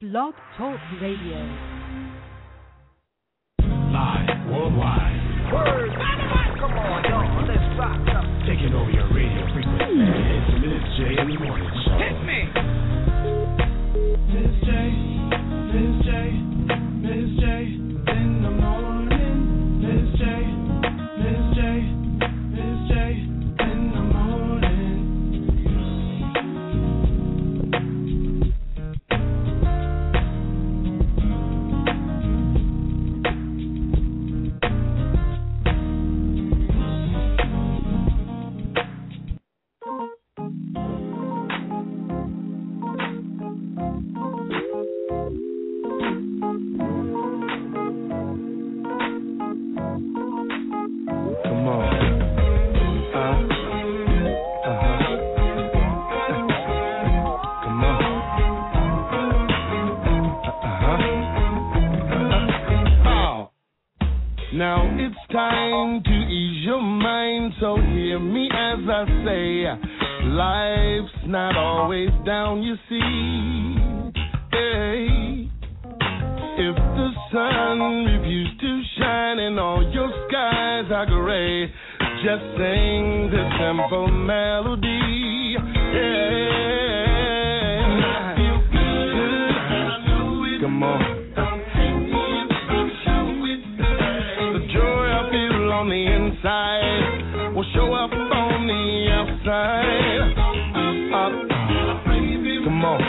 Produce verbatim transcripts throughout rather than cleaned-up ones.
Blog Talk Radio. Live worldwide. Word. Come on, y'all. Let's rock up. Taking over your radio frequency. It's Miz J in the morning show. Hit me. Miz J, Miz J, Miz J in the morning. Miz J, Miz J, Miz J in the morning. Now it's time to ease your mind, so hear me as I say, life's not always down, you see. Hey, if the sun refuses to shine and all your skies are gray, just sing this simple melody. Yeah, come on. On the inside will show up on the outside. Uh, come on.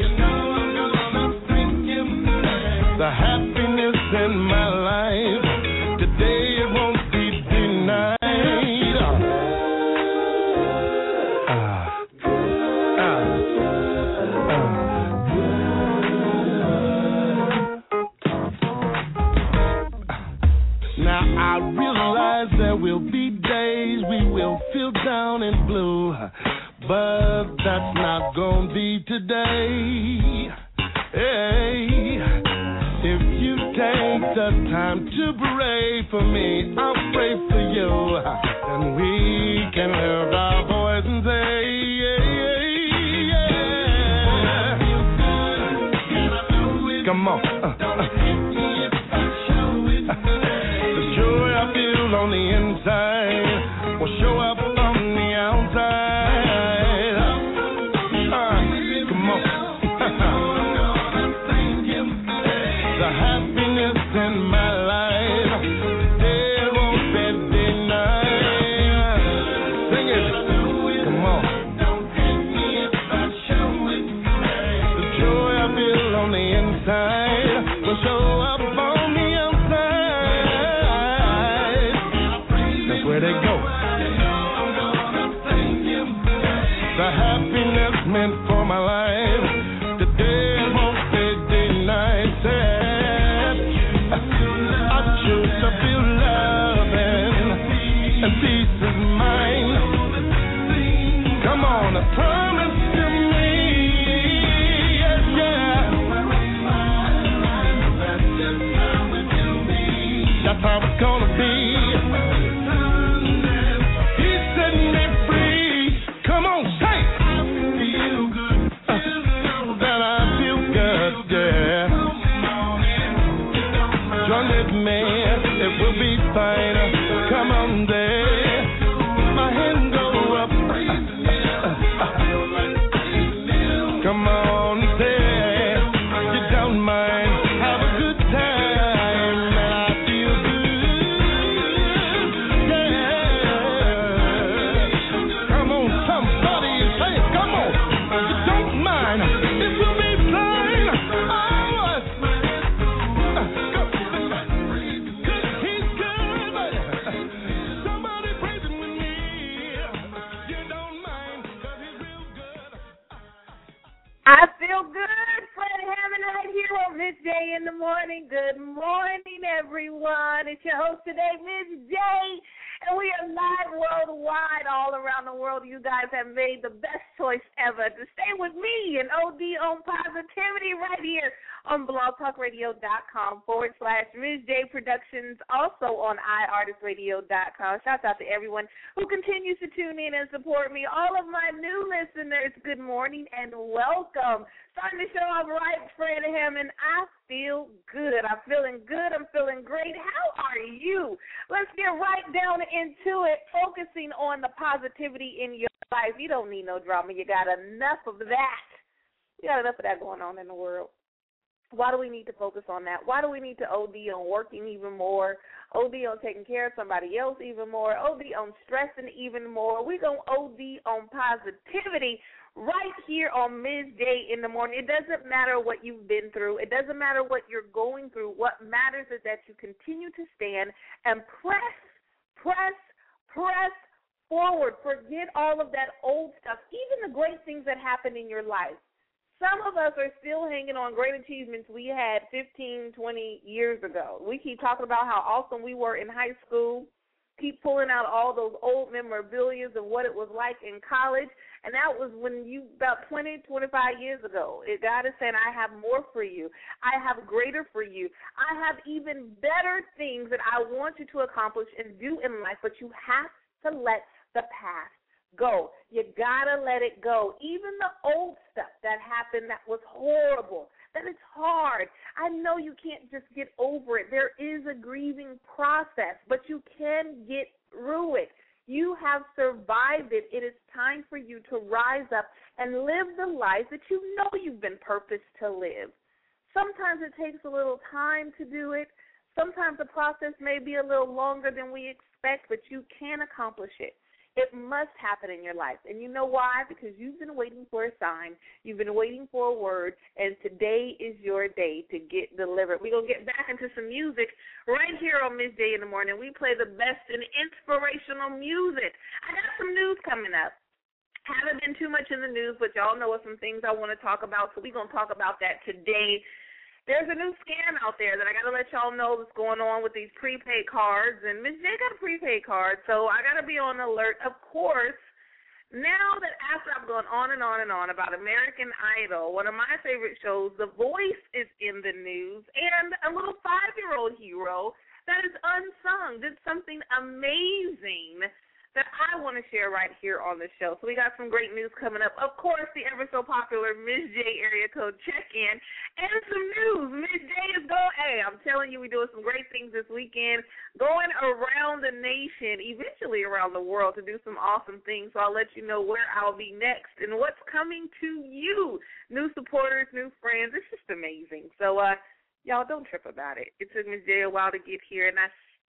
The happiness in my life today, it won't be denied. Uh, uh, uh. Now I realize there will be days we will feel down and blue, but that's not gonna be today. Hey, if you take the time to pray for me, I'll pray for you, and we can lift our voice and say, yeah, yeah, yeah. Come on. Uh, uh. On the inside will show up on the outside. Uh, come on. The happiness in my life today won't be denied. Sing it. Come on. The joy I feel on the inside will show up on the where they go. The happiness meant for my life today won't be denied. I choose to feel love and peace is mine. Come on, a promise to me. Yes, yeah. That's how it's gonna be. Come on there, my hand go up. Come on there, you don't mind. Have a good time, and I feel good. Yeah. Come on, somebody say it. Come on, you don't mind. It will be fine. Oh. I feel good. Fred Hammond here on Miz J in the morning. Good morning, everyone. It's your host today, Miz J, and we are live worldwide, all around the world. You guys have made the best choice ever to stay with me and O D on positivity right here on blogtalkradio.com forward slash Miz J Productions, also on i artist radio dot com. Shout out to everyone who continues to tune in and support me. All of my new listeners, good morning and welcome. Starting the show off right, Fred Fred Hammond. I feel good. I'm feeling good. I'm feeling great. How are you? Let's get right down into it, focusing on the positivity in your life. You don't need no drama. You got enough of that. You got enough of that going on in the world. Why do we need to focus on that? Why do we need to O D on working even more, O D on taking care of somebody else even more, O D on stressing even more? We're going to O D on positivity right here on Midday in the Morning. It doesn't matter what you've been through. It doesn't matter what you're going through. What matters is that you continue to stand and press, press, press forward. Forget all of that old stuff, even the great things that happened in your life. Some of us are still hanging on great achievements we had fifteen, twenty years ago. We keep talking about how awesome we were in high school, keep pulling out all those old memorabilia of what it was like in college, and that was when you, about twenty, twenty-five years ago. It, God is saying, I have more for you. I have greater for you. I have even better things that I want you to accomplish and do in life, but you have to let the past go. You gotta let it go. Even the old stuff that happened that was horrible, that it's hard. I know you can't just get over it. There is a grieving process, but you can get through it. You have survived it. It is time for you to rise up and live the life that you know you've been purposed to live. Sometimes it takes a little time to do it. Sometimes the process may be a little longer than we expect, but you can accomplish it. It must happen in your life. And you know why? Because you've been waiting for a sign. You've been waiting for a word, and today is your day to get delivered. We're going to get back into some music right here on Midday in the Morning. We play the best in inspirational music. I got some news coming up. Haven't been too much in the news, but y'all know some things I want to talk about, so we're going to talk about that today. There's a new scam out there that I got to let y'all know what's going on with these prepaid cards. And Miz J got a prepaid card, so I got to be on alert. Of course, now that after I've gone on and on and on about American Idol, one of my favorite shows, The Voice, is in the news, and a little five-year-old hero that is unsung did something amazing that I want to share right here on the show. So we got some great news coming up. Of course, the ever-so-popular Miz J area code check-in and some news. Miz J is going, hey, I'm telling you, we're doing some great things this weekend, going around the nation, eventually around the world to do some awesome things. So I'll let you know where I'll be next and what's coming to you. New supporters, new friends. It's just amazing. So, uh, y'all, don't trip about it. It took Miz J a while to get here, and I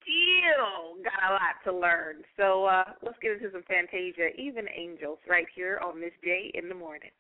still got a lot to learn. So uh, let's get into some Fantasia, Even Angels, right here on Miz J in the Morning.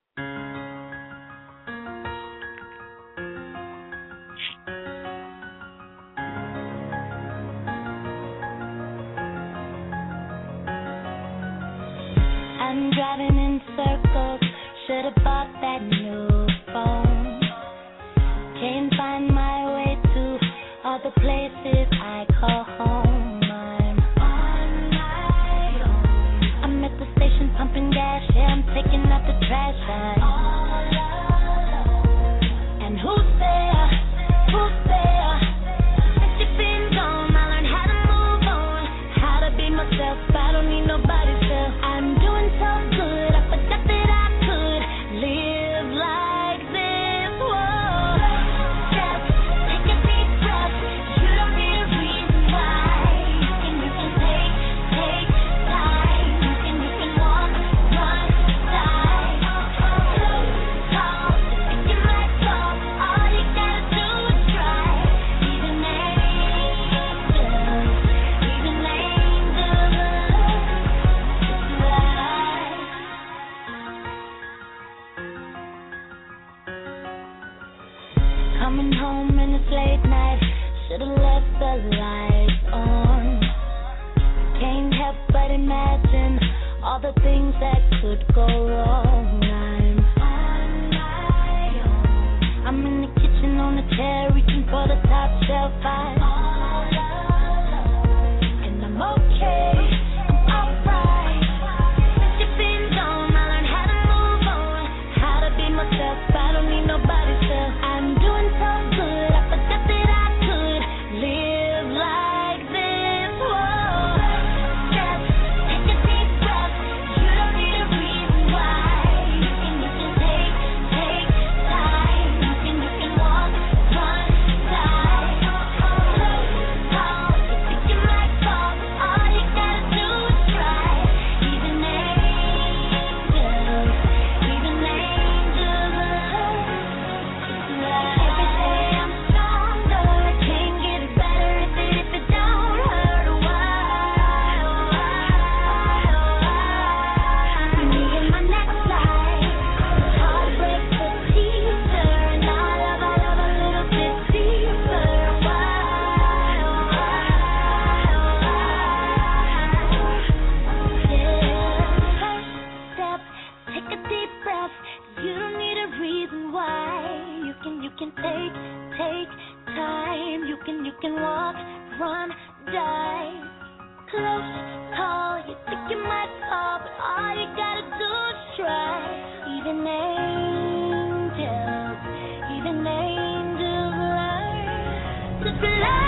I'm driving in circles, should have bought that new phone. Can't find my way to all the places I call home. I'm on my own. I'm at the station pumping gas, yeah, I'm taking out the trash. I'm all alone. And who's there? Who's there? Since you've been gone, I learned how to move on, how to be myself. I don't need nobody's help. I'm doing so good, I forgot that I could live like this. Whoa. Just take a deep breath. You don't need a reason why. You can, you can take, take time. You can, you can walk, run, die. Look tall, think you might fall. All you gotta do is try. Even angels, even angels fly. Coming home and it's late night, should've left the lights on. Can't help but imagine all the things that could go wrong. I'm on my own. I'm in the kitchen on the chair, reaching for the top shelf. I'm all alone, and I'm okay. I'm alright. Since you've been gone, I learned how to move on, how to be myself. I don't need nobody's help. I'm doing so good, I forgot that I could live like this. Whoa. Just take a deep breath. You don't need a reason why. You can, you can take, take time. You can, you can take, take time. You can, you can walk, run, die. Close call, you think you might fall, but all you gotta do is try. Even angels, even angels learn to fly.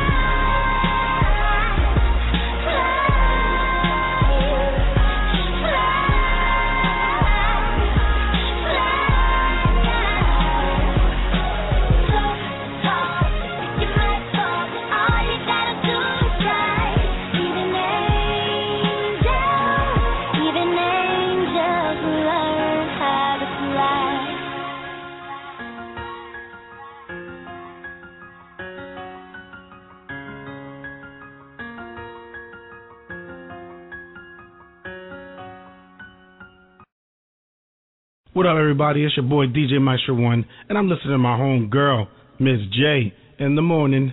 What up, everybody? It's your boy D J Maestro One, and I'm listening to my home girl, Miss J, in the morning.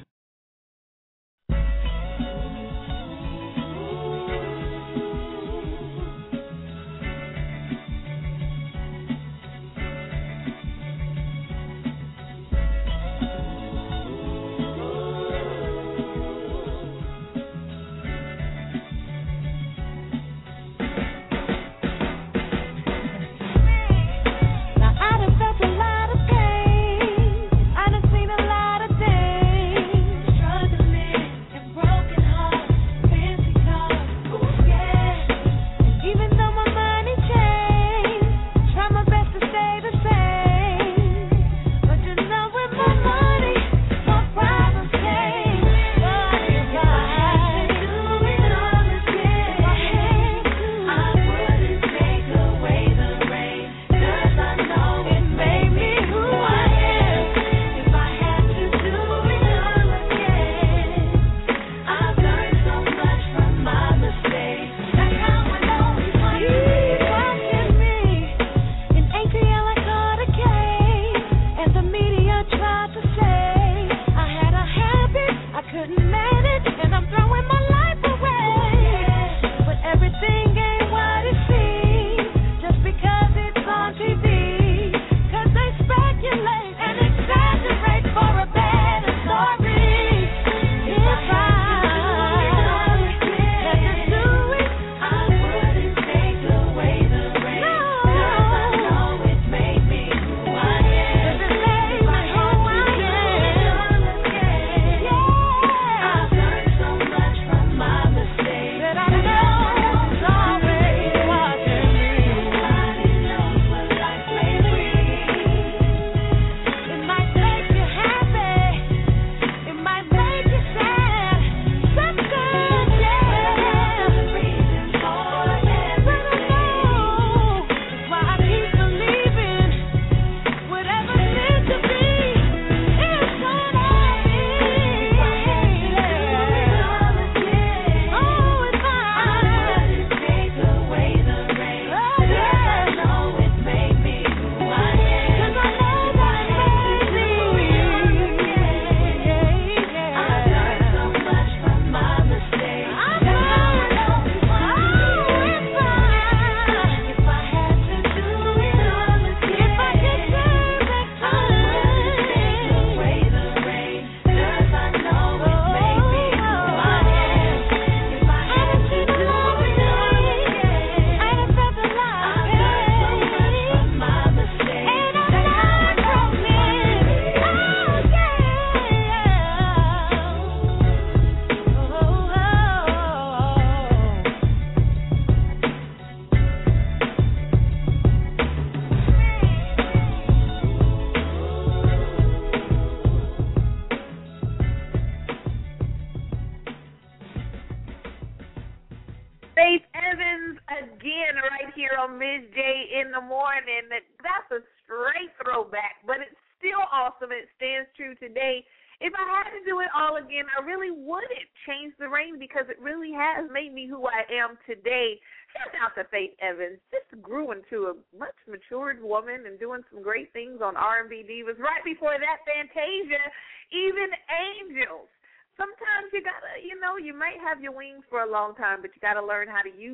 Today. Shout out to Faith Evans. Just grew into a much matured woman and doing some great things on R and B Divas. Right before that, Fantasia, Even Angels. Sometimes you gotta, you know, you might have your wings for a long time, but you gotta learn how to use them.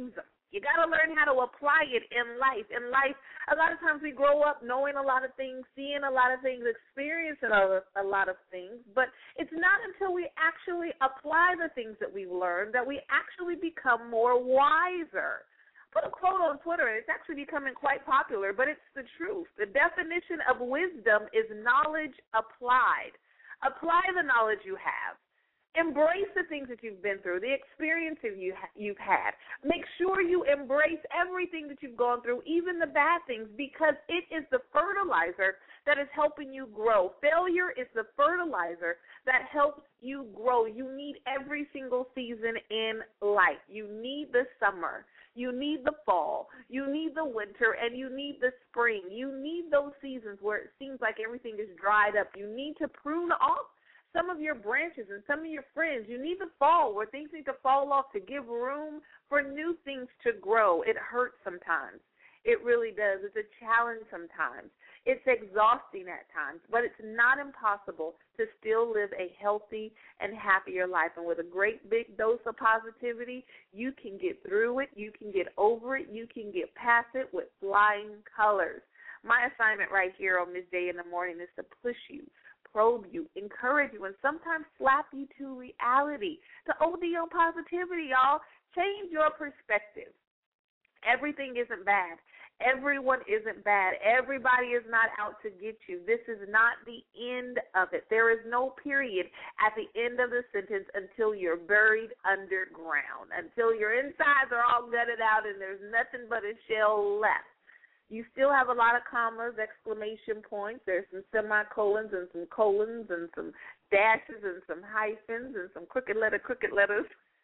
You got to learn how to apply it in life. In life, a lot of times we grow up knowing a lot of things, seeing a lot of things, experiencing a, a lot of things, but it's not until we actually apply the things that we've learned that we actually become more wiser. Put a quote on Twitter, and it's actually becoming quite popular, but it's the truth. The definition of wisdom is knowledge applied. Apply the knowledge you have. Embrace the things that you've been through, the experiences you ha- you've had. Make sure you embrace everything that you've gone through, even the bad things, because it is the fertilizer that is helping you grow. Failure is the fertilizer that helps you grow. You need every single season in life. You need the summer. You need the fall. You need the winter, and you need the spring. You need those seasons where it seems like everything is dried up. You need to prune off some of your branches and some of your friends. You need the fall where things need to fall off to give room for new things to grow. It hurts sometimes. It really does. It's a challenge sometimes. It's exhausting at times, but it's not impossible to still live a healthy and happier life. And with a great big dose of positivity, you can get through it, you can get over it, you can get past it with flying colors. My assignment right here on Miz J in the Morning is to push you, probe you, encourage you, and sometimes slap you to reality. To O D on positivity, y'all. Change your perspective. Everything isn't bad. Everyone isn't bad. Everybody is not out to get you. This is not the end of it. There is no period at the end of the sentence until you're buried underground, until your insides are all gutted out and there's nothing but a shell left. You still have a lot of commas, exclamation points. There's some semicolons and some colons and some dashes and some hyphens and some crooked letter, crooked letters,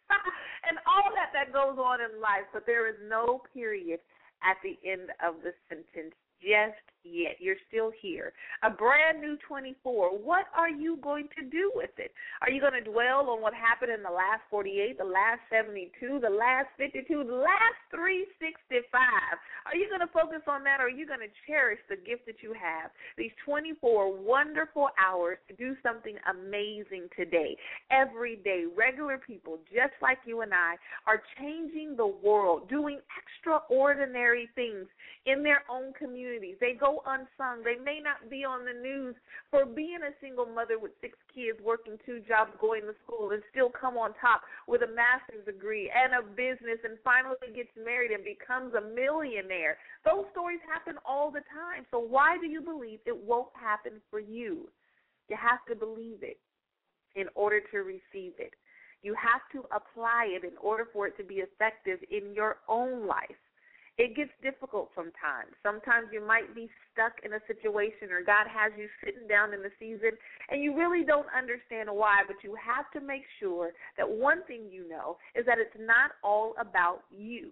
and all that that goes on in life. But there is no period at the end of the sentence just yet. You're still here. A brand new twenty-four. What are you going to do with it? Are you going to dwell on what happened in the last forty-eight, the last seventy-two, the last fifty-two, the last three sixty-five? Are you going to focus on that, or are you going to cherish the gift that you have, these twenty-four wonderful hours to do something amazing today? Every day, regular people just like you and I are changing the world, doing extraordinary things in their own communities. They go unsung. They may not be on the news for being a single mother with six kids, working two jobs, going to school, and still come on top with a master's degree and a business and finally gets married and becomes a millionaire. Those stories happen all the time. So why do you believe it won't happen for you? You have to believe it in order to receive it. You have to apply it in order for it to be effective in your own life. It gets difficult sometimes. Sometimes you might be stuck in a situation, or God has you sitting down in the season and you really don't understand why, but you have to make sure that one thing you know is that it's not all about you.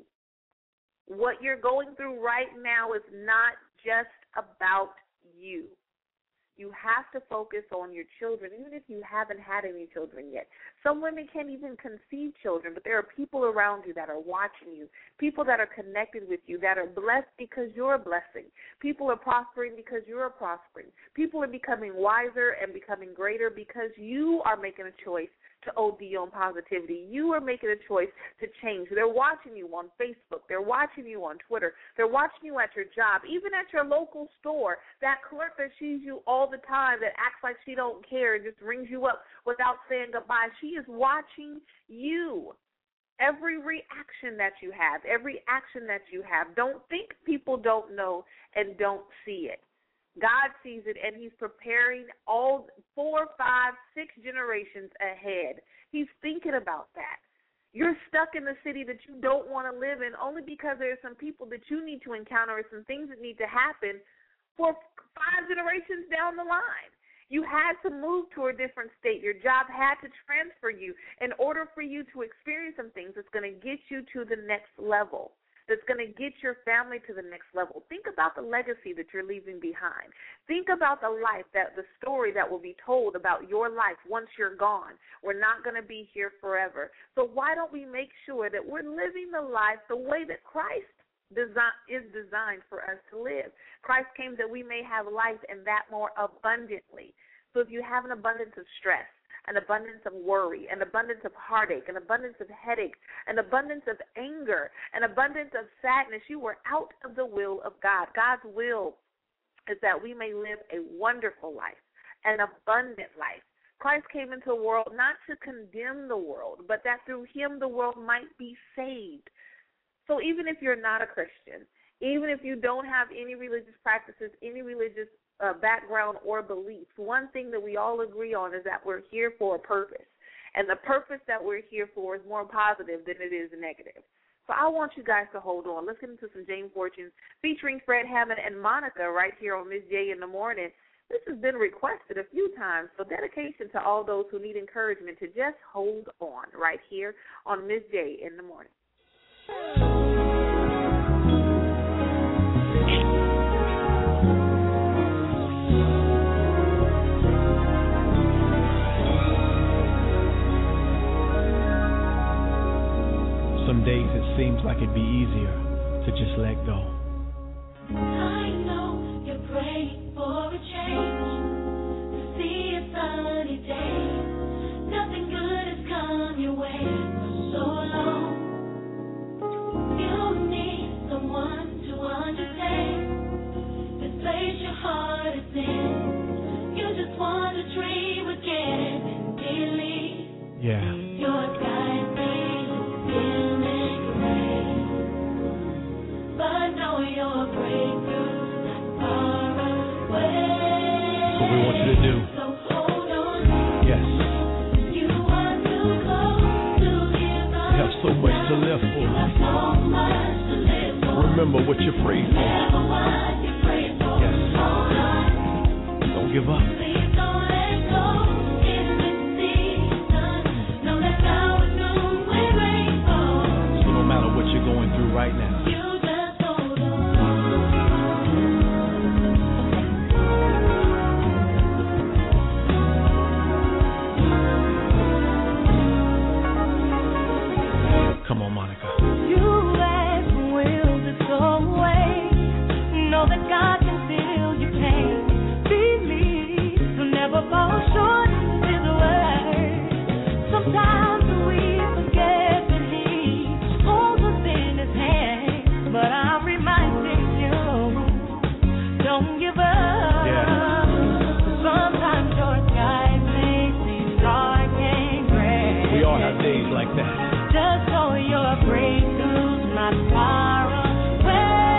What you're going through right now is not just about you. You have to focus on your children, even if you haven't had any children yet. Some women can't even conceive children, but there are people around you that are watching you, people that are connected with you, that are blessed because you're a blessing. People are prospering because you're prospering. People are becoming wiser and becoming greater because you are making a choice to O D on positivity. You are making a choice to change. They're watching you on Facebook. They're watching you on Twitter. They're watching you at your job, even at your local store. That clerk that sees you all the time, that acts like she don't care, just rings you up without saying goodbye. She is watching you. Every reaction that you have, every action that you have. Don't think people don't know and don't see it. God sees it, and he's preparing all four, five, six generations ahead. He's thinking about that. You're stuck in the city that you don't want to live in only because there are some people that you need to encounter or some things that need to happen for five generations down the line. You had to move to a different state. Your job had to transfer you in order for you to experience some things that's going to get you to the next level, that's going to get your family to the next level. Think about the legacy that you're leaving behind. Think about the life, that the story that will be told about your life once you're gone. We're not going to be here forever. So why don't we make sure that we're living the life the way that Christ design, is designed for us to live? Christ came that we may have life and that more abundantly. So if you have an abundance of stress, an abundance of worry, an abundance of heartache, an abundance of headache, an abundance of anger, an abundance of sadness. You were out of the will of God. God's will is that we may live a wonderful life, an abundant life. Christ came into the world not to condemn the world, but that through him the world might be saved. So even if you're not a Christian, even if you don't have any religious practices, any religious uh, background or beliefs, one thing that we all agree on is that we're here for a purpose. And the purpose that we're here for is more positive than it is negative. So I want you guys to hold on. Let's get into some Jane Fortunes featuring Fred Hammond and Monica right here on Miss J in the Morning. This has been requested a few times, so dedication to all those who need encouragement to just hold on right here on Miss J in the Morning. Some days it seems like it'd be easier to just let go. I know you're praying for a change, to see a sunny day. Nothing good has come your way for so long. You need someone to understand this place your heart is in. You just want to dream again and believe. Yeah. Your guide may look dim and gray, but know your breakthrough's not far away. That's what we want you to do. So hold on. Yes. You are too close to give up. You have so much to live for. You have so much to live for. Remember what you prayed for. Remember what you prayed for. Yes. Hold on. Don't give up. Please don't let go in this season. Know that God will do when rain falls. So no matter what you're going through right now, You just hold on. come on, Monica. You ask, will this go away? Know that God can feel your pain. Believe you'll never fall short of His word. Sometimes we forget that He holds us in His hand, but I'm reminding you, don't give up. Yeah. Sometimes your skies may seem dark and gray. We all have days like that. Just know your breakthrough's not far away.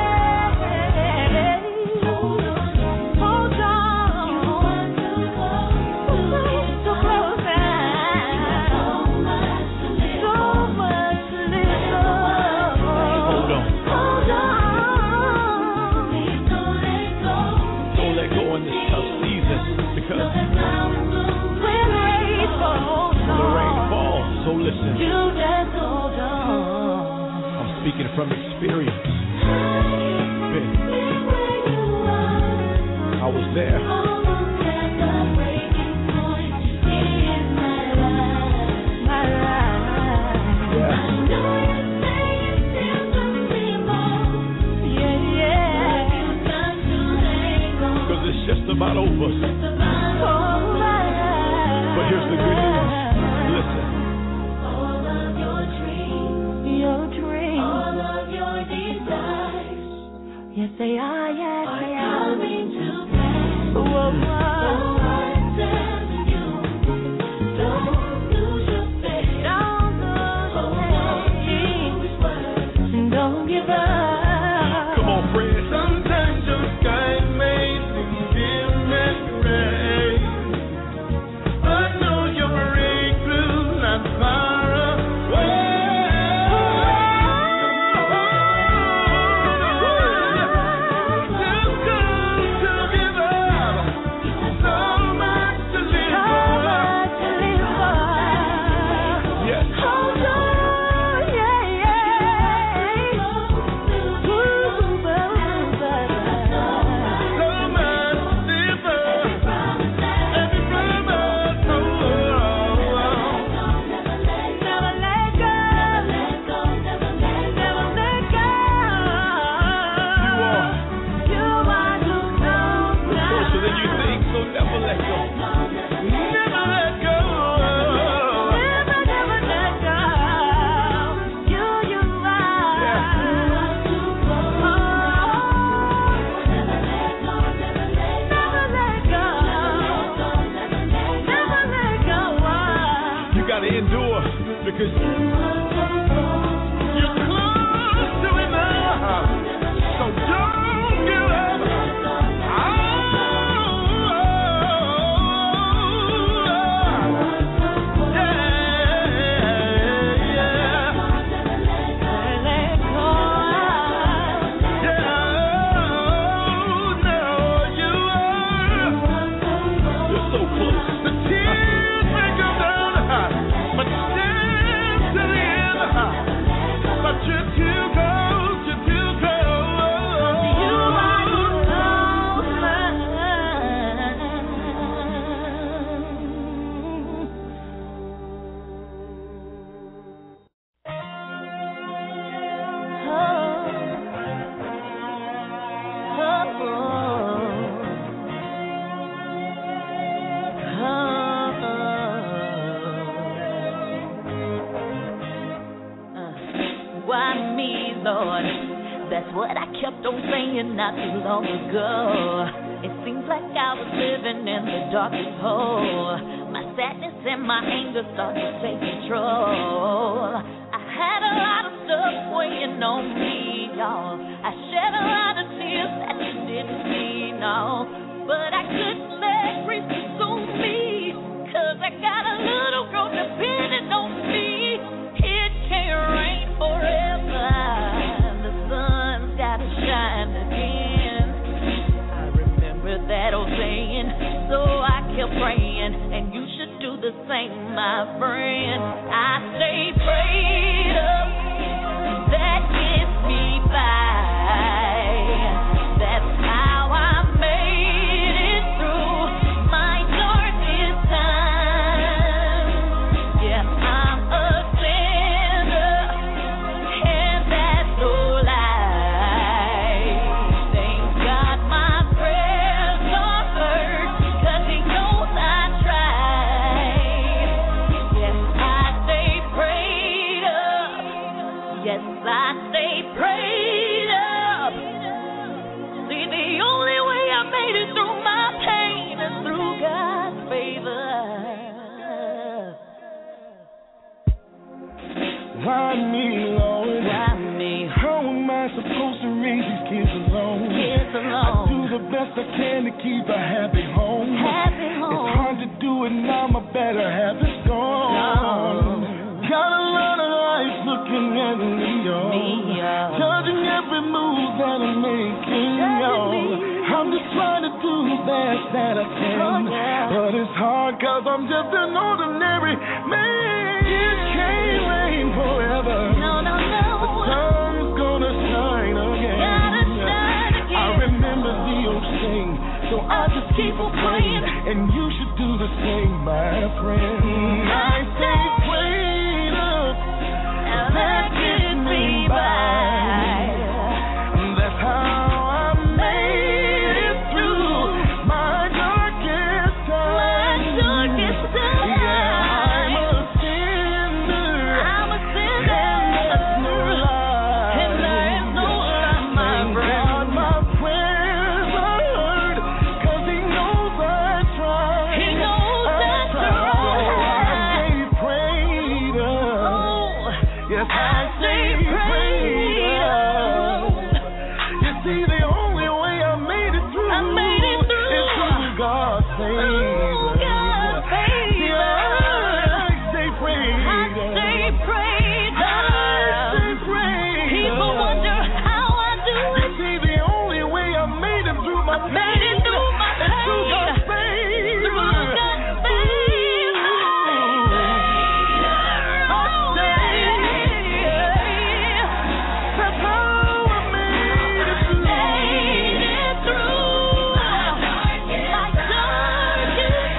Hold on, hold on. You are too close, too close now. So much to live, so much to live for. Hold on. Hold on. Please don't let go. Don't let go in this tough season because Know that now is blue when rain falls. the rain falls. So listen, You just hold on. I'm speaking from experience. Been where you are, I was there. almost at the breaking point in my life. My life. Yeah. I know you say you still something more. Yeah, yeah. But you got to hang on. Because it's just about over. Just about over. But here's the good news. Listen, All of your dreams, your dreams, all of your desires, yes they are, yes are they are coming to pass. Whoa, whoa. So I'm telling you, don't lose your faith. Don't lose your faith. Hold on to His word. Don't give up. come on, Fred. Sometimes your sky may seem dim and gray, but know your breakthrough's not far away. Just 'cause you're close to it now. So don't give up. Oh, yeah, yeah. Let go. Yeah, no, you are. You're so close. The tears may go down, but stand to the end. But you're too close, you're too close. You are too Why me, Lord? That's what I kept on saying not too long ago. It seems like I was living in the darkest hole. My sadness and my anger started to take control. I had a lot of stuff weighing on me, y'all. I shed a lot of tears that you didn't see, no. But I couldn't let grief consume me, 'cause I got a little girl depending on me. It can't rain forever. The sun's gotta shine again. I remember that old saying, so I kept praying, and you should do the same, my friend. I stay prayed up, that gets me by. That's how I made it through my darkest time. Yeah, I'm a sinner, and that's no lie. Thank God my prayers are heard, 'cause He knows I tried. Yes, I stay prayed up. Yes, I stay prayed up. See, the only way I made it through my pain is through God's favor. Why me, Lord? Why me? How am I supposed to raise these kids alone? Kids I alone. do the best I can to keep a happy home. Happy home. It's hard to do it now, my better half is gone. Gone. Got a lot of eyes looking at me, y'all. Me, y'all. Judging every move that I'm making, Judging y'all. me. I'm just trying to do the best that I can. Oh, yeah. But it's hard 'cause I'm just an ordinary man. It can't rain forever. No, no, The no. sun's gonna shine again. Gotta shine again. I remember the old saying, so I just keep on praying, and you should do the same, my friend. I stay prayed up, that gets me by. That's how I made it through my darkest time. My darkest time. Yeah, I'm a sinner. I'm a sinner. And that's no lie. And there is no lie, my Thank friend. God my prayers are heard, 'cause He knows I tried. He knows I I tried. tried. So I stay prayed up. Oh, Yes, I I stay stay prayed up. prayed You see, the only way I made it through, I made it through. is through God's favor. Through God's favor. Yeah, I stay prayed I up. stay prayed I up. stay prayed People up. wonder how I do it. See, the only way I made it through my I made it through my pain is through pain. God's favor. Through God's favor. I stay. That's how I made it through. Made it through my darkest times,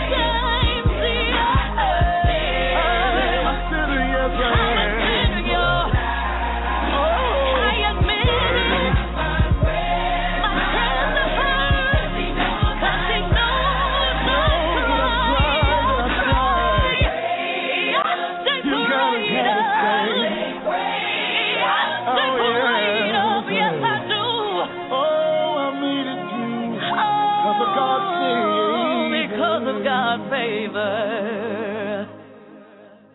yeah. I'm a sinner, yes, I I'm a am. sinner, y'all. I admit it. My prayers are heard, 'cause He knows I cry. I stay You gotta prayed get it up. straight. I stay Oh, yeah. prayed up, yes I do. Oh, I made it through. Oh, of God's favor. because of God's favor.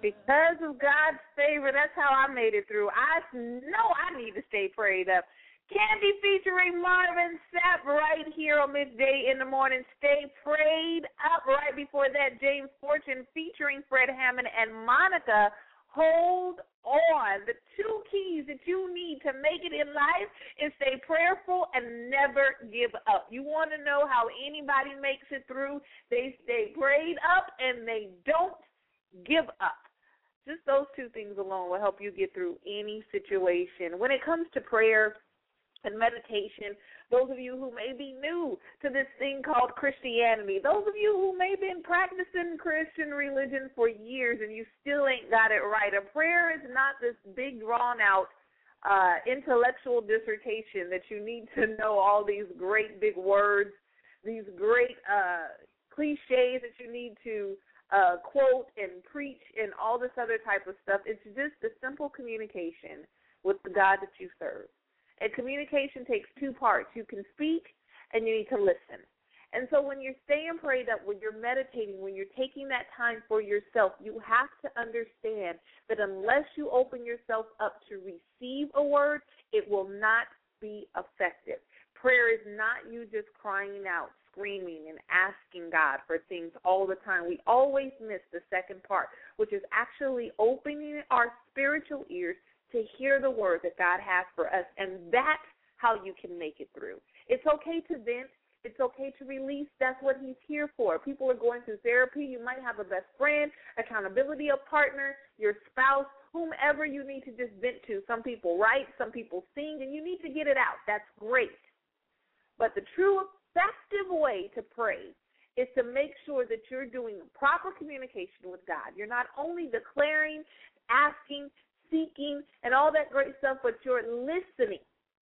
Because of God's favor, that's how I made it through. I know I need to stay prayed up. Candy featuring Marvin Sapp right here on Midday in the Morning. Stay prayed up. Right before that, James Fortune featuring Fred Hammond and Monica. Hold on. The two keys that you need to make it in life is stay prayerful and never give up. You want to know how anybody makes it through? They stay prayed up and they don't give up. Just those two things alone will help you get through any situation. When it comes to prayer and meditation, those of you who may be new to this thing called Christianity, those of you who may have been practicing Christian religion for years and you still ain't got it right, a prayer is not this big drawn-out uh, intellectual dissertation that you need to know all these great big words, these great uh, cliches that you need to uh, quote and preach and all this other type of stuff. It's just a simple communication with the God that you serve. And communication takes two parts. You can speak and you need to listen. And so when you're staying prayed up, when you're meditating, when you're taking that time for yourself, you have to understand that unless you open yourself up to receive a word, it will not be effective. Prayer is not you just crying out, screaming, and asking God for things all the time. We always miss the second part, which is actually opening our spiritual ears to hear the word that God has for us, and that's how you can make it through. It's okay to vent. It's okay to release. That's what he's here for. People are going through therapy. You might have a best friend, accountability, a partner, your spouse, whomever you need to just vent to. Some people write, some people sing, and you need to get it out. That's great. But the true effective way to pray is to make sure that you're doing proper communication with God. You're not only declaring, asking, seeking, and all that great stuff, but you're listening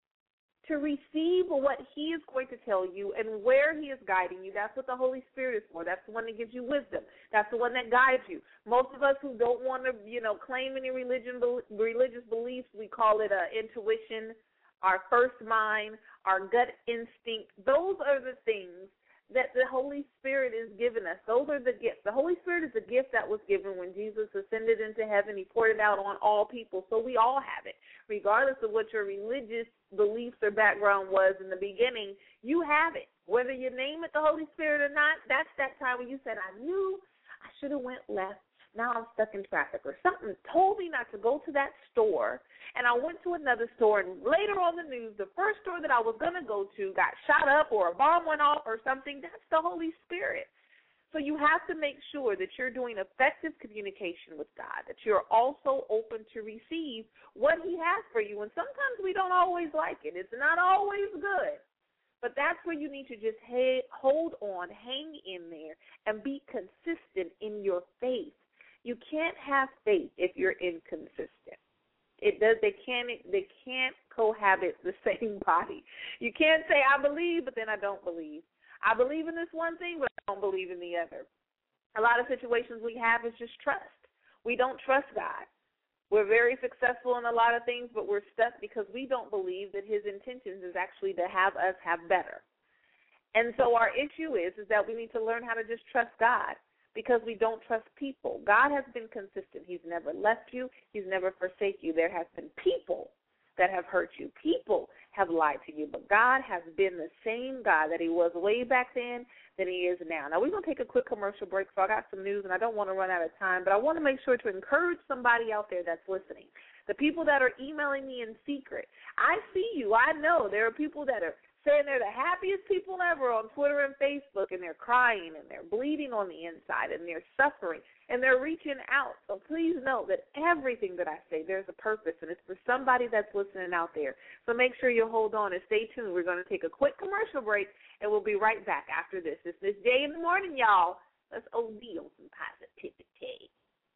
to receive what he is going to tell you and where he is guiding you. That's what the Holy Spirit is for. That's the one that gives you wisdom. That's the one that guides you. Most of us who don't want to, you know, claim any religion, religious beliefs, we call it uh, intuition, our first mind, our gut instinct. Those are the things that the Holy Spirit is giving us. Those are the gifts. The Holy Spirit is a gift that was given when Jesus ascended into heaven. He poured it out on all people, so we all have it. Regardless of what your religious beliefs or background was in the beginning, you have it. Whether you name it the Holy Spirit or not, that's that time when you said, I knew I should have went left. Now I'm stuck in traffic, or something told me not to go to that store, and I went to another store, and later on the news, the first store that I was going to go to got shot up or a bomb went off or something. That's the Holy Spirit. So you have to make sure that you're doing effective communication with God, that you're also open to receive what he has for you. And sometimes we don't always like it. It's not always good. But that's where you need to just hey, hold on, hang in there, and be consistent in your faith. You can't have faith if you're inconsistent. It does. They can't. They can't cohabit the same body. You can't say I believe, but then I don't believe. I believe in this one thing, but I don't believe in the other. A lot of situations we have is just trust. We don't trust God. We're very successful in a lot of things, but we're stuck because we don't believe that his intentions is actually to have us have better. And so our issue is, is that we need to learn how to just trust God, because we don't trust people. God has been consistent. He's never left you. He's never forsake you. There have been people that have hurt you. People have lied to you. But God has been the same God that he was way back then than he is now. Now, we're going to take a quick commercial break, so I got some news, and I don't want to run out of time, but I want to make sure to encourage somebody out there that's listening. The people that are emailing me in secret, I see you. I know there are people that are saying they're the happiest people ever on Twitter and Facebook, and they're crying, and they're bleeding on the inside, and they're suffering, and they're reaching out. So please know that everything that I say, there's a purpose, and it's for somebody that's listening out there. So make sure you hold on and stay tuned. We're going to take a quick commercial break, and we'll be right back after this. It's this day in the morning, y'all. Let's O D on some positivity.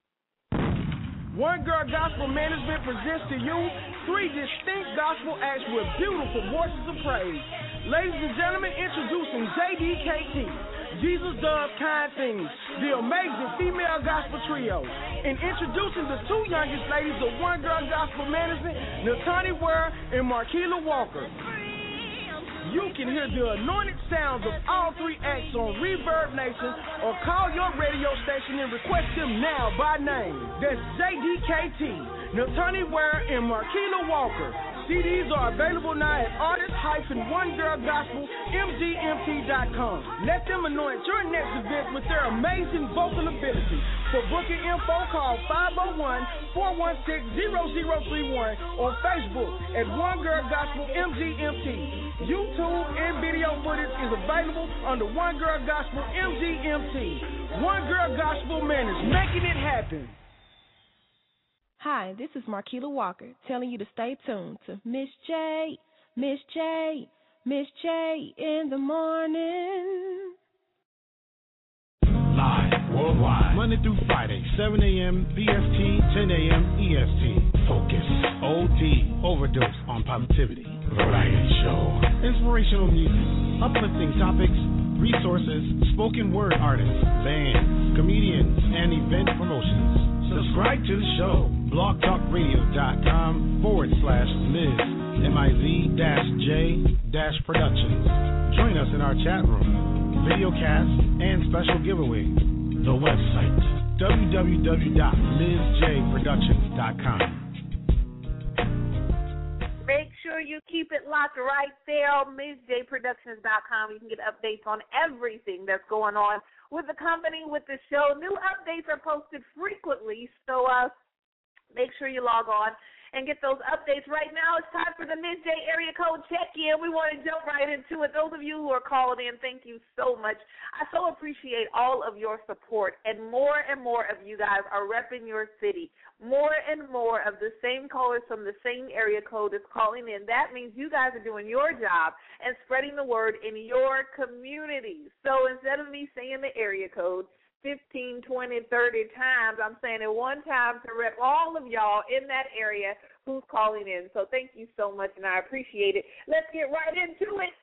One Girl Gospel Management presents to you three distinct gospel acts with beautiful voices of praise. Ladies and gentlemen, introducing J D K T, Jesus Does Kind Things, the amazing female gospel trio. And introducing the two youngest ladies of One Girl Gospel Management, Natani Ware and Marquila Walker. You can hear the anointed sounds of all three acts on Reverb Nation or call your radio station and request them now by name. That's J D K T, Natani Ware, and Marquila Walker. C Ds are available now at artist dash one girl gospel m g m t dot com. Let them anoint your next event with their amazing vocal ability. For booking info, call five oh one, four one six, zero zero three one or Facebook at One Girl Gospel M G M T. YouTube and video footage is available under One Girl Gospel M G M T. One Girl Gospel, man, is making it happen. Hi, this is Marquila Walker telling you to stay tuned to Miss J, Miss J, Miss J in the morning. Live worldwide, Monday through Friday, seven a.m. P S T, ten a.m. E S T. Focus, O D, Overdose on Positivity. Variety show, inspirational music, uplifting topics, resources, spoken word artists, bands, comedians, and event promotions. Subscribe to the show, blogtalkradio.com forward slash Miz M I Z dash J dash Productions. Join us in our chat room, video cast, and special giveaway. The website, w w w dot ms j productions dot com. Make sure you keep it locked right there on ms j productions dot com. You can get updates on everything that's going on with the company, with the show. New updates are posted frequently, so uh, make sure you log on and get those updates. Right now, it's time for the Miz J Area Code Check-In. We want to jump right into it. Those of you who are calling in, thank you so much. I so appreciate all of your support, and more and more of you guys are repping your city. More and more of the same callers from the same area code is calling in. That means you guys are doing your job and spreading the word in your communities. So instead of me saying the area code fifteen, twenty, thirty times, I'm saying it one time to rep all of y'all in that area who's calling in. So thank you so much, and I appreciate it. Let's get right into it.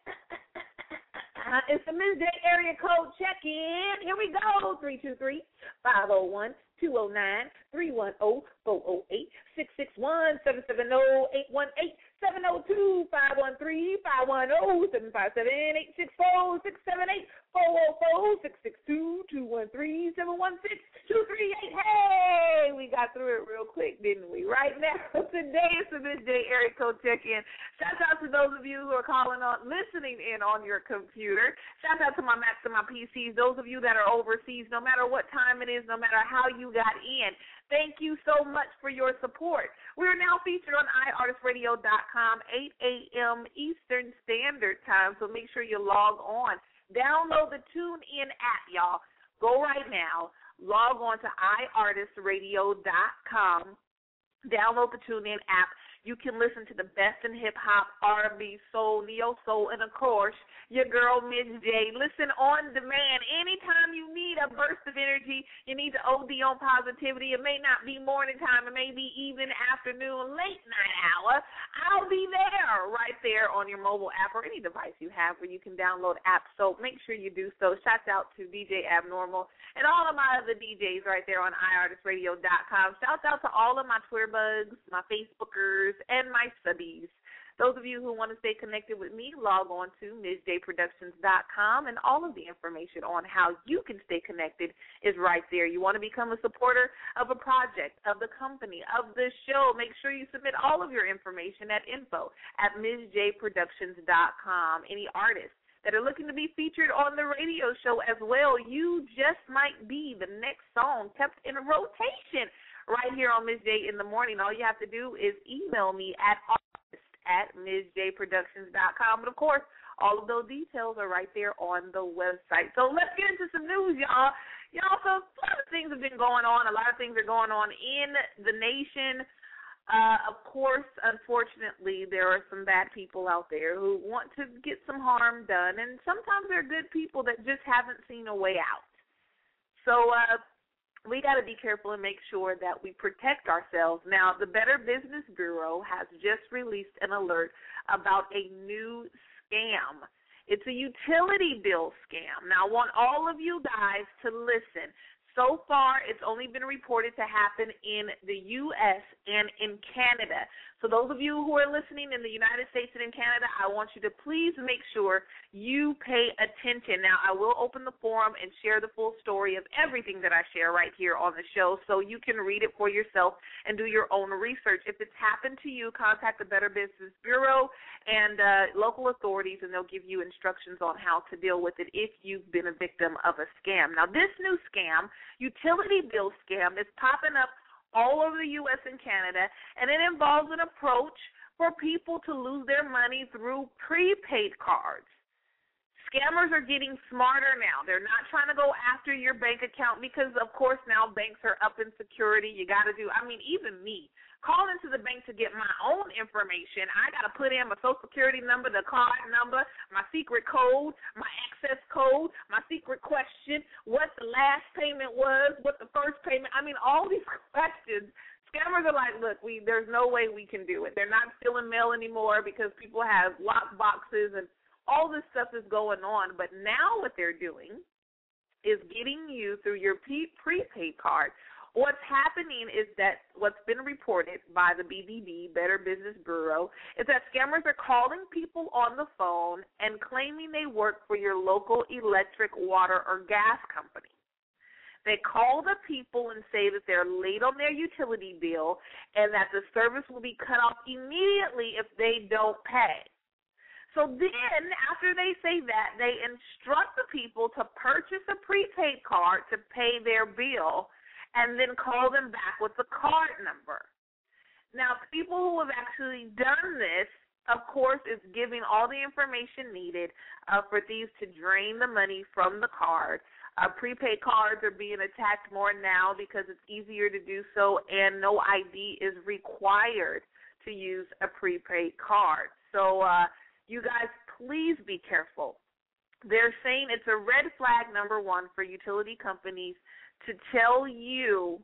It's the Miz J Area Code Check-In. Here we go. three two three, five oh one, two oh nine, three one oh, four oh eight, six six one, seven seven oh, eight one eight, seven oh two, five one three, five one oh, seven five seven, eight six four, six seven eight, four oh four, six six two, two one three, seven one six, two three eight. Hey, we got through it real quick, didn't we? Right now, today is the Miz J Area Code Check-In. Shout out to those of you who are calling on, listening in on your computer. Shout out to my Macs and my P Cs. Those of you that are overseas, no matter what time it is, no matter how you got in, thank you so much for your support. We are now featured on i artist radio dot com, eight a.m. Eastern Standard Time, so make sure you log on. Download the TuneIn app, y'all. Go right now. Log on to i artist radio dot com. Download the TuneIn app. You can listen to the best in hip-hop, R and B, soul, neo-soul, and, of course, your girl, Miz J. Listen on demand. Anytime you need a burst of energy, you need to O D on positivity. It may not be morning time. It may be evening, afternoon, late night hour. I'll be there right there on your mobile app or any device you have where you can download apps. So make sure you do so. Shouts out to D J Abnormal and all of my other D Js right there on i artist radio dot com. Shouts out to all of my Twitter bugs, my Facebookers, and my subbies. Those of you who want to stay connected with me, log on to ms j productions dot com, and all of the information on how you can stay connected is right there. You want to become a supporter of a project, of the company, of the show, make sure you submit all of your information at info at ms j productions dot com. Any artists that are looking to be featured on the radio show as well, you just might be the next song kept in a rotation right here on Miz J in the Morning. All you have to do is email me at artist at ms j productions dot com. But, of course, all of those details are right there on the website. So let's get into some news, y'all. Y'all, so a lot of things have been going on. A lot of things are going on in the nation. Uh, of course, unfortunately, there are some bad people out there who want to get some harm done, and sometimes there are good people that just haven't seen a way out. So uh, we got to be careful and make sure that we protect ourselves. Now, the Better Business Bureau has just released an alert about a new scam. It's a utility bill scam. Now, I want all of you guys to listen. So far, it's only been reported to happen in the U S and in Canada. So those of you who are listening in the United States and in Canada, I want you to please make sure you pay attention. Now, I will open the forum and share the full story of everything that I share right here on the show so you can read it for yourself and do your own research. If it's happened to you, contact the Better Business Bureau and uh, local authorities, and they'll give you instructions on how to deal with it if you've been a victim of a scam. Now, this new scam, utility bill scam, is popping up all over the U S and Canada, and it involves an approach for people to lose their money through prepaid cards. Scammers are getting smarter now. They're not trying to go after your bank account because, of course, now banks are up in security. You got to do, I mean, even me, calling to the bank to get my own information, I got to put in my social security number, the card number, my secret code, my access code, my secret question, what the last payment was, what the first payment, I mean, all these questions. Scammers are like, look, we there's no way we can do it. They're not stealing mail anymore because people have lock boxes and all this stuff is going on. But now what they're doing is getting you through your prepaid card. What's happening is that what's been reported by the B B B, Better Business Bureau, is that scammers are calling people on the phone and claiming they work for your local electric, water, or gas company. They call the people and say that they're late on their utility bill and that the service will be cut off immediately if they don't pay. So then, after they say that, they instruct the people to purchase a prepaid card to pay their bill and then call them back with the card number. Now, people who have actually done this, of course, is giving all the information needed uh, for thieves to drain the money from the card. Uh, prepaid cards are being attacked more now because it's easier to do so, and no I D is required to use a prepaid card. So uh, you guys, please be careful. They're saying it's a red flag, number one, for utility companies to tell you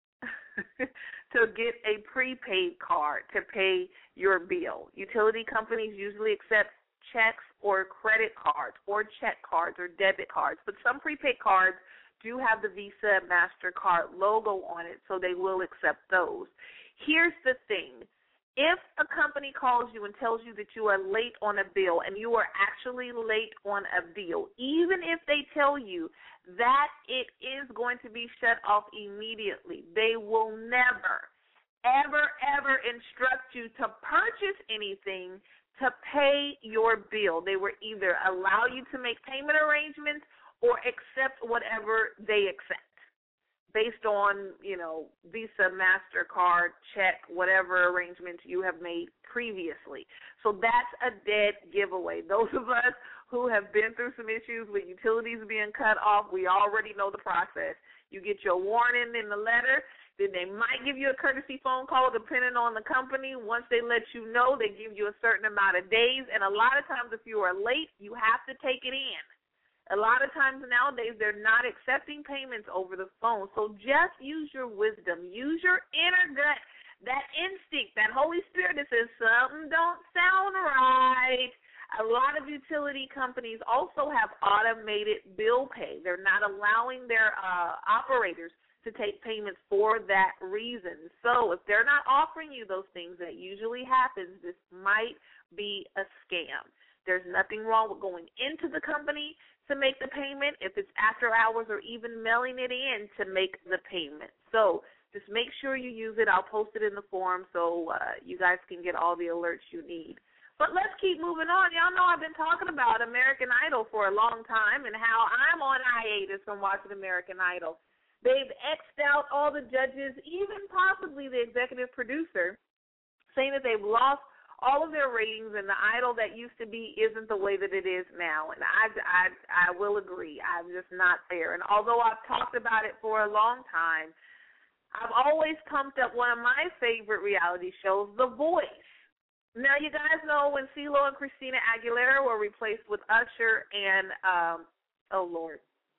to get a prepaid card to pay your bill. Utility companies usually accept checks or credit cards or check cards or debit cards, but some prepaid cards do have the Visa and MasterCard logo on it, so they will accept those. Here's the thing. If a company calls you and tells you that you are late on a bill and you are actually late on a bill, even if they tell you that it is going to be shut off immediately, they will never, ever, ever instruct you to purchase anything to pay your bill. They will either allow you to make payment arrangements or accept whatever they accept, based on, you know, Visa, MasterCard, check, whatever arrangements you have made previously. So that's a dead giveaway. Those of us who have been through some issues with utilities being cut off, we already know the process. You get your warning in the letter, then they might give you a courtesy phone call depending on the company. Once they let you know, they give you a certain amount of days, and a lot of times if you are late, you have to take it in. A lot of times nowadays, they're not accepting payments over the phone. So just use your wisdom. Use your inner gut, that instinct, that Holy Spirit that says something don't sound right. A lot of utility companies also have automated bill pay. They're not allowing their uh, operators to take payments for that reason. So if they're not offering you those things, that usually happens, this might be a scam. There's nothing wrong with going into the company to make the payment if it's after hours, or even mailing it in to make the payment. So just make sure you use it. I'll post it in the forum so uh, you guys can get all the alerts you need. But let's keep moving on. Y'all know I've been talking about American Idol for a long time and how I'm on hiatus from watching American Idol. They've X'd out all the judges, even possibly the executive producer, saying that they've lost all of their ratings, and the Idol that used to be isn't the way that it is now. And I, I, I will agree. I'm just not there. And although I've talked about it for a long time, I've always pumped up one of my favorite reality shows, The Voice. Now, you guys know when CeeLo and Christina Aguilera were replaced with Usher and, um, oh, Lord,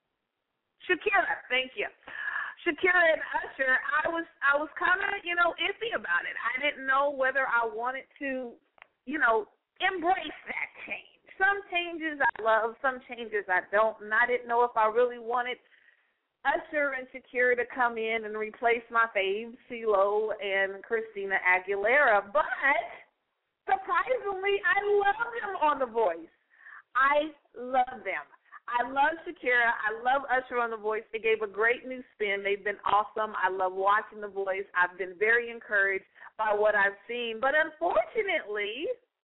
Shakira, thank you. Shakira and Usher, I was I was kind of, you know, iffy about it. I didn't know whether I wanted to, you know, embrace that change. Some changes I love, some changes I don't, and I didn't know if I really wanted Usher and Shakira to come in and replace my faves, CeeLo and Christina Aguilera. But surprisingly, I love them on The Voice. I love them. I love Shakira. I love Usher on The Voice. They gave a great new spin. They've been awesome. I love watching The Voice. I've been very encouraged by what I've seen. But unfortunately,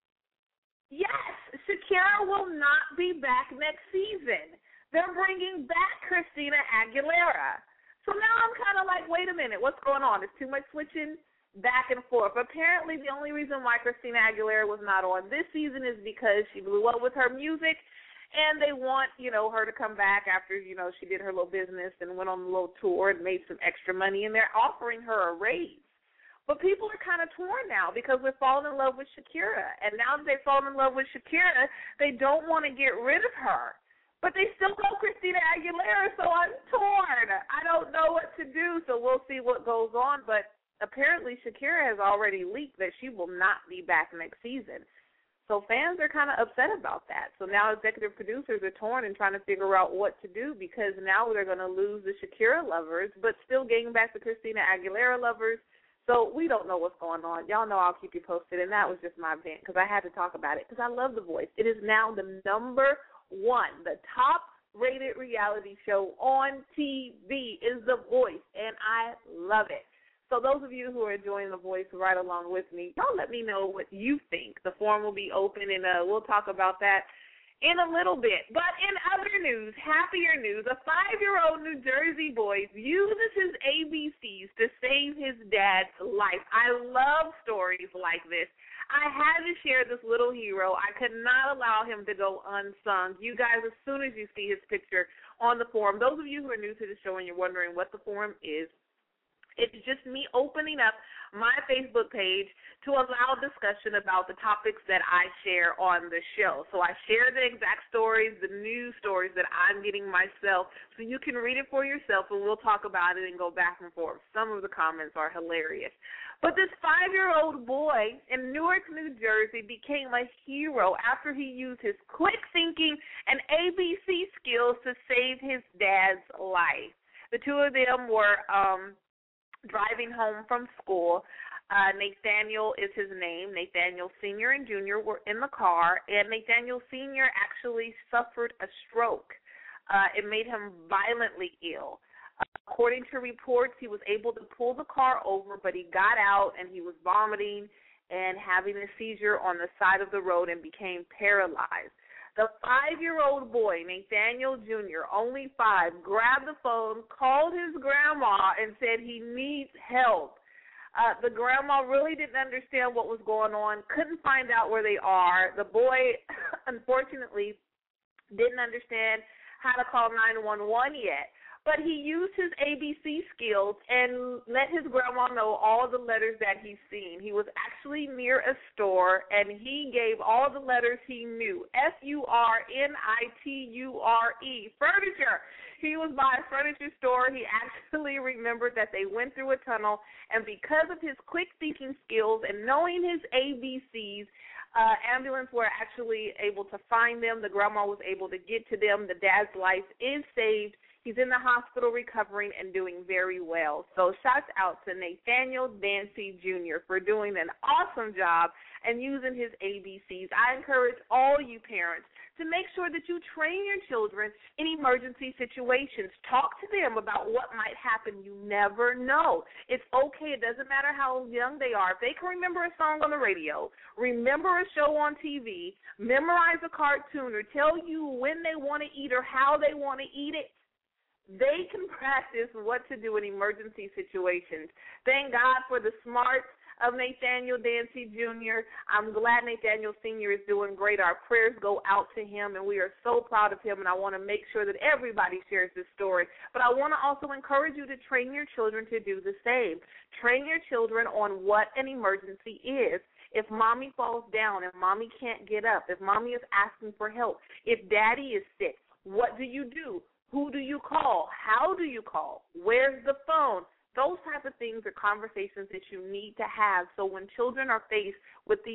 yes, Shakira will not be back next season. They're bringing back Christina Aguilera. So now I'm kind of like, wait a minute, what's going on? There's too much switching back and forth. Apparently the only reason why Christina Aguilera was not on this season is because she blew up with her music, and they want, you know, her to come back after, you know, she did her little business and went on a little tour and made some extra money, and they're offering her a raise. But people are kind of torn now because we're falling in love with Shakira. And now that they've fallen in love with Shakira, they don't want to get rid of her. But they still love Christina Aguilera, so I'm torn. I don't know what to do, so we'll see what goes on. But apparently Shakira has already leaked that she will not be back next season. So fans are kind of upset about that. So now executive producers are torn and trying to figure out what to do because now they're going to lose the Shakira lovers but still getting back the Christina Aguilera lovers. So we don't know what's going on. Y'all know I'll keep you posted, and that was just my vent because I had to talk about it because I love The Voice. It is now the number one, the top-rated reality show on T V is The Voice, and I love it. So those of you who are enjoying The Voice right along with me, y'all let me know what you think. The forum will be open, and uh, we'll talk about that in a little bit. But in other news, happier news, a five-year-old New Jersey boy uses his A B Cs to save his dad's life. I love stories like this. I had to share this little hero. I could not allow him to go unsung. You guys, as soon as you see his picture on the forum, those of you who are new to the show and you're wondering what the forum is, it's just me opening up my Facebook page to allow discussion about the topics that I share on the show. So I share the exact stories, the news stories that I'm getting myself, so you can read it for yourself, and we'll talk about it and go back and forth. Some of the comments are hilarious. But this five-year-old boy in Newark, New Jersey became a hero after he used his quick thinking and A B C skills to save his dad's life. The two of them were um, driving home from school. Uh, Nathaniel is his name. Nathaniel Senior and Junior were in the car, and Nathaniel Senior actually suffered a stroke. Uh, it made him violently ill. Uh, according to reports, he was able to pull the car over, but he got out and he was vomiting and having a seizure on the side of the road and became paralyzed. The five-year-old boy, Nathaniel Junior, only five, grabbed the phone, called his grandma, and said he needs help. Uh, the grandma really didn't understand what was going on, couldn't find out where they are. The boy, unfortunately, didn't understand how to call nine one one yet. But he used his A B C skills and let his grandma know all the letters that he's seen. He was actually near a store, and he gave all the letters he knew. F U R N I T U R E, furniture. He was by a furniture store. He actually remembered that they went through a tunnel, and because of his quick thinking skills and knowing his A B Cs, uh, ambulance were actually able to find them. The grandma was able to get to them. The dad's life is saved. He's in the hospital recovering and doing very well. So shouts out to Nathaniel Dancy Junior for doing an awesome job and using his A B Cs. I encourage all you parents to make sure that you train your children in emergency situations. Talk to them about what might happen. You never know. It's okay. It doesn't matter how young they are. If they can remember a song on the radio, remember a show on T V, memorize a cartoon, or tell you when they want to eat or how they want to eat it, they can practice what to do in emergency situations. Thank God for the smarts of Nathaniel Dancy Junior I'm glad Nathaniel Senior is doing great. Our prayers go out to him, and we are so proud of him, and I want to make sure that everybody shares this story. But I want to also encourage you to train your children to do the same. Train your children on what an emergency is. If mommy falls down, if mommy can't get up, if mommy is asking for help, if daddy is sick, what do you do? Who do you call? How do you call? Where's the phone? Those type of things are conversations that you need to have. So when children are faced with these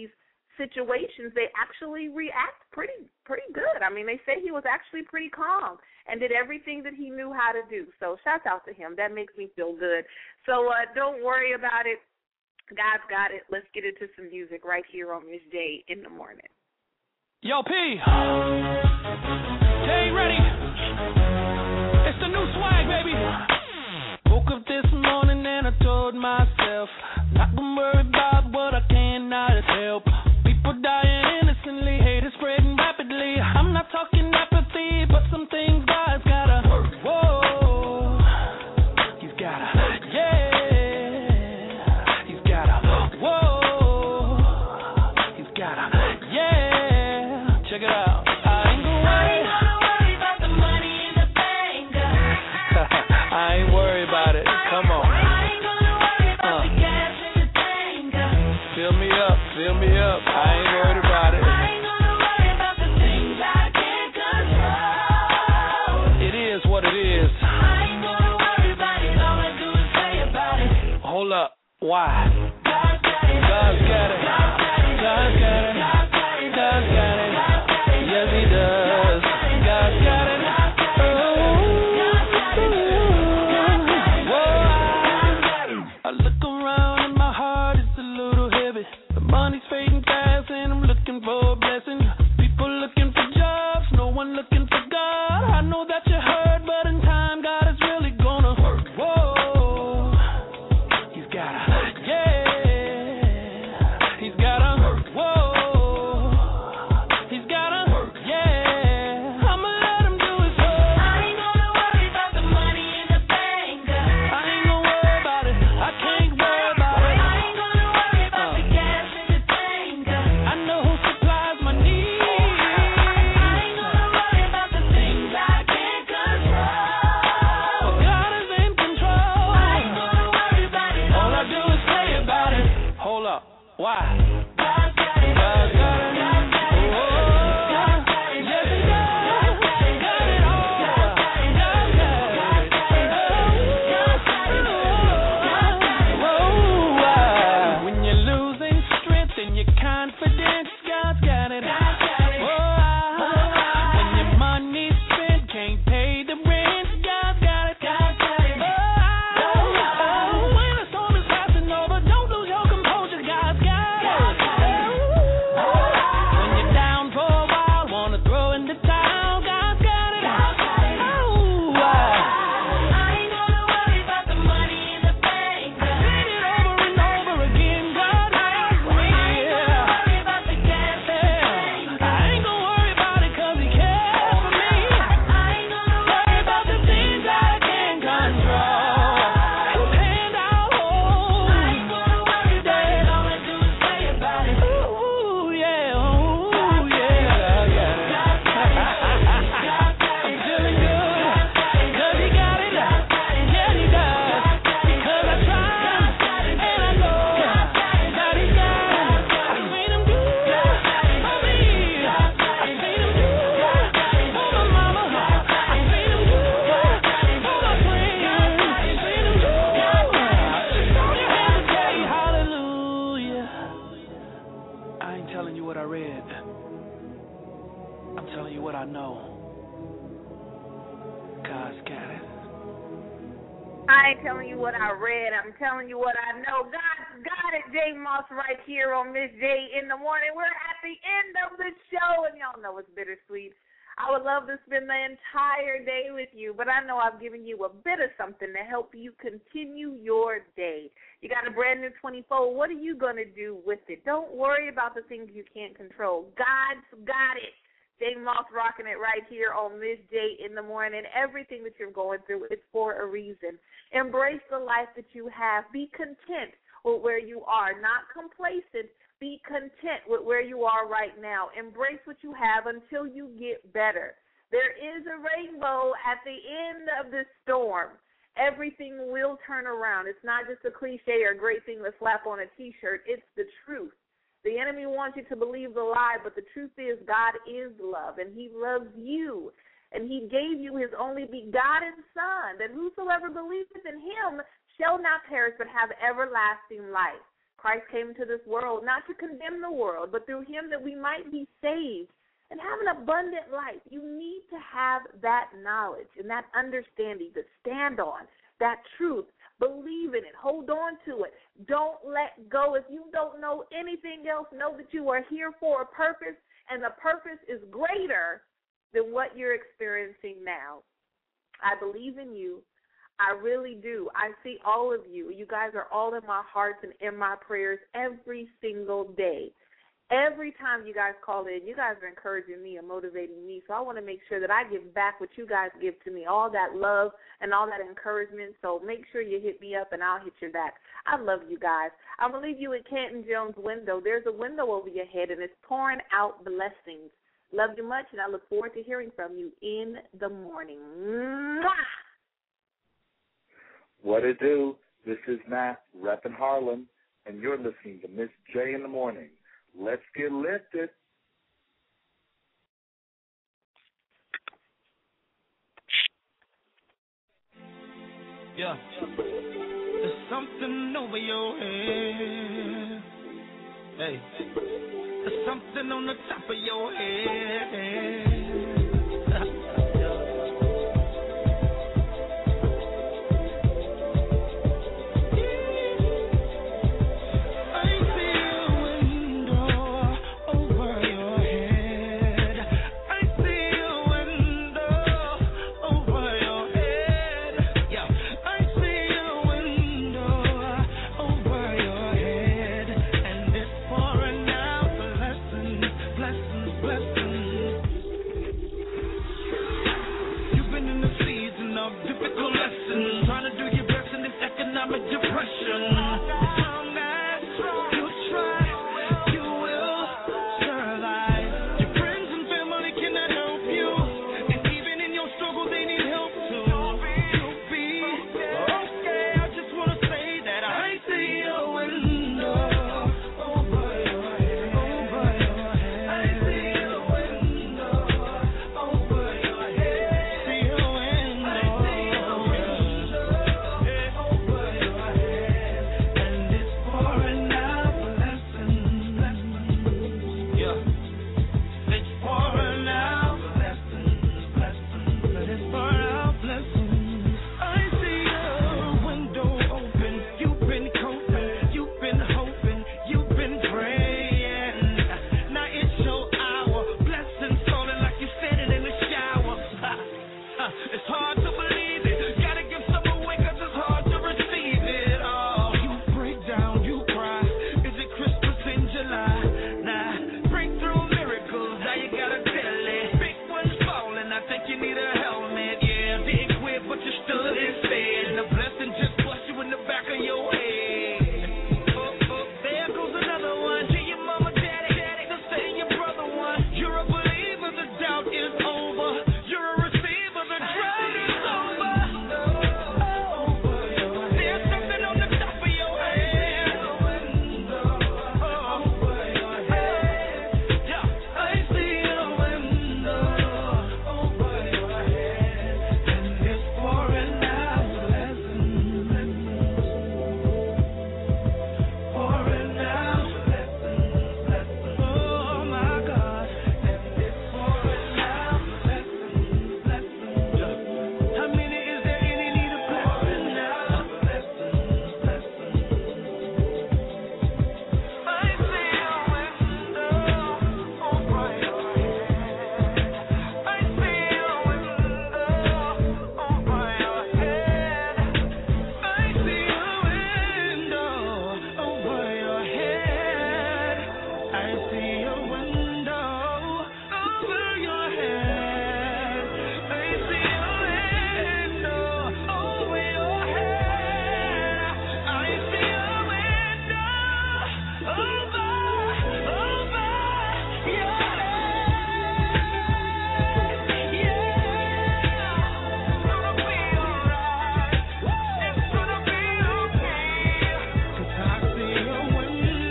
situations, they actually react pretty pretty good. I mean, they say he was actually pretty calm and did everything that he knew how to do. So shout out to him. That makes me feel good. So uh, don't worry about it. God's got it. Let's get into some music right here on Miss J in the morning. Yo, P. Jay, ready? It's the new swag, baby. Woke up this morning and I told myself, not gonna worry about what I cannot help. People dying innocently, hate is spreading rapidly. I'm not talking apathy, but some things God's gotta. Whoa, He's gotta. Yeah, He's gotta. Whoa, He's gotta. Yeah, check it out. I ain't gonna worry. I ain't gonna worry about the money in the bank. I ain't worried about it. Come on. I ain't gonna worry about uh. the gas in the tank. Fill me up, fill me up. I ain't worried about it. I ain't gonna worry about the things I can't control. It is what it is. I ain't gonna worry about it. All I do is pray about it. Hold up. Why? God's got it. God's got it. God's got it. God's got it. God's got it. Yes, He does. God's got it. I look around and my heart is a little heavy. The money's fading fast and I'm looking for a blessing. People looking for jobs, no one looking for God. I know that you heard, but in time God is really gonna work. Whoa, He's gotta, yeah, He's gotta, whoa, He's gotta, yeah. I'ma let Him do His work. I ain't gonna worry about the money in the bank. I ain't gonna worry about it. I can't worry about it. I ain't gonna worry about the gas in the tank. I know who supplies my needs. I ain't gonna worry about the things I can't control. God is in control. I ain't gonna worry about it. All I do is pray about it. Hold up. Why? God's got it. God's got it. God's got it. God's got it. Yes, He does. Got it all. God's got it. God's got it. Whoa. When you're losing strength and your confidence, God's got it. Whoa. When your money's spent, can't pay the rent, God's got it. Whoa. When the storm is passing over, don't lose your composure, God's got it. When you're down for a while, wanna throw in the towel, God's got it. Oh, I ain't gonna worry about the money in the bank. Sing it over and over again, God has me. I ain't gonna worry about the gas in the tank. I ain't gonna worry about it 'cause He cares for me. I ain't gonna worry about the things I can't control. His hand I'll hold. I ain't gonna worry about it. All I do is pray about it. Ooh, yeah, ooh, yeah. I'm feeling good 'cause He got it. Yeah, He does. Because I tried and I know that He's got it. I've seen Him do it for me. I've seen Him do it for my mama. I've seen Him do it for my friends. I've seen Him do it. Just throw your hands and say hallelujah. I ain't telling you what I read. I'm telling you what I know. God's got it. I ain't telling you what I read. I'm telling you what I know. God's got it. J Moss right here on Miss J in the morning. We're at the end of the show, and y'all know it's bittersweet. I would love to spend the entire day with you, but I know I've given you a bit of something to help you continue your day. You got a brand new twenty-four. What are you going to do with it? Don't worry about the things you can't control. God's got it. J Moss rocking it right here on Miss J in the morning. Everything that you're going through is for a reason. Embrace the life that you have. Be content with where you are, not complacent. Be content with where you are right now. Embrace what you have until you get better. There is a rainbow at the end of this storm. Everything will turn around. It's not just a cliche or a great thing to slap on a T-shirt. It's the truth. The enemy wants you to believe the lie, but the truth is God is love, and He loves you. And He gave you His only begotten Son, that whosoever believeth in Him shall not perish but have everlasting life. Christ came into this world not to condemn the world, but through him that we might be saved and have an abundant life. You need to have that knowledge and that understanding to stand on, that truth. Believe in it. Hold on to it. Don't let go. If you don't know anything else, know that you are here for a purpose, and the purpose is greater than what you're experiencing now. I believe in you. I really do. I see all of you. You guys are all in my hearts and in my prayers every single day. Every time you guys call in, you guys are encouraging me and motivating me. So I want to make sure that I give back what you guys give to me, all that love and all that encouragement. So make sure you hit me up and I'll hit you back. I love you guys. I'm going to leave you in Canton Jones' window. There's a window over your head, and it's pouring out blessings. Love you much, and I look forward to hearing from you in the morning. Mwah! What it do? This is Matt, repping Harlem, and you're listening to Miss J in the Morning. Let's get lifted. Yeah. There's something over your head. Hey. There's something on the top of your head.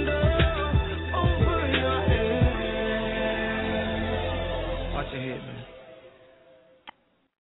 Watch your head, man.